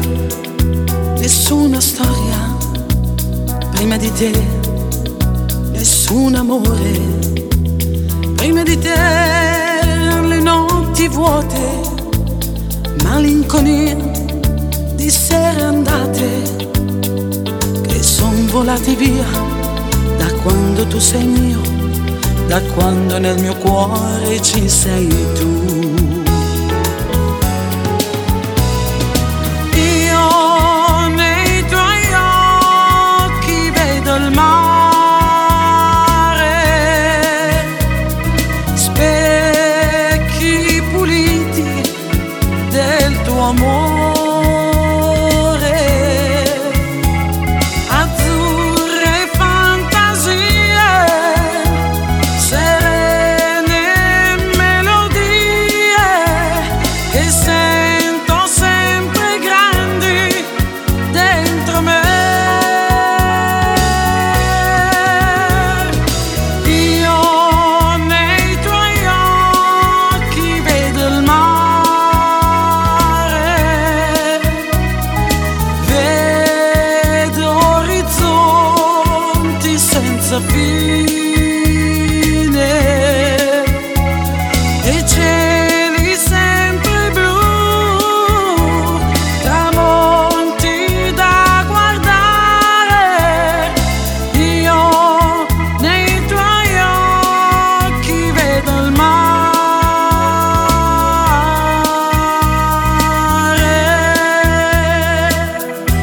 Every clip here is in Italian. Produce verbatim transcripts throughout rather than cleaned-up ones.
nessuna storia prima di te, nessun amore prima di te, le notti vuote, malinconia di sere andate che son volati via da quando tu sei mio, da quando nel mio cuore ci sei tu. Io nei tuoi occhi vedo il mare, specchi puliti del tuo amore. Senza fine e cieli sempre blu, tramonti da guardare. Io nei tuoi occhi vedo il mare.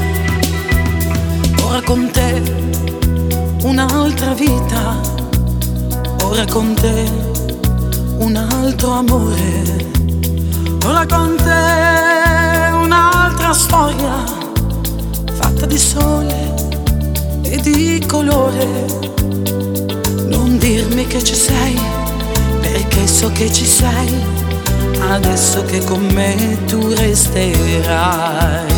Ora con te un'altra vita, ora con te un altro amore, ora con te un'altra storia fatta di sole e di colore. Non dirmi che ci sei, perché so che ci sei, adesso che con me tu resterai.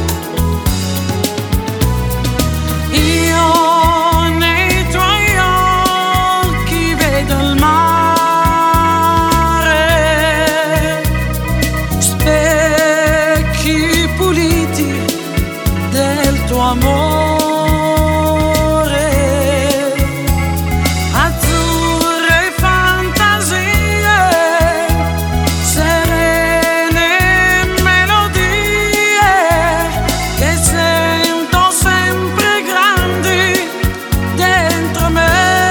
Amore, azzurre fantasie, serene melodie che sento sempre grandi dentro me.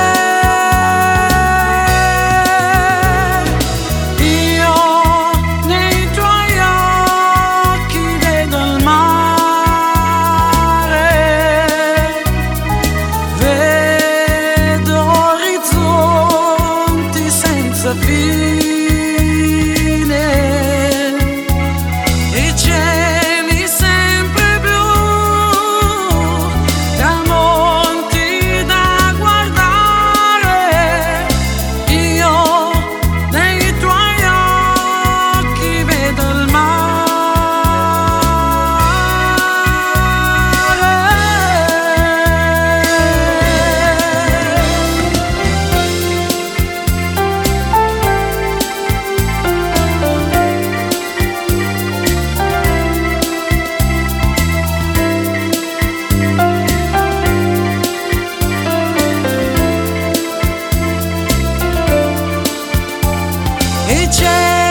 Io nei tuoi occhi vedo il mare, fine e cieli sempre blu, tramonti da guardare. Io nei tuoi occhi vedo il mare. E c'è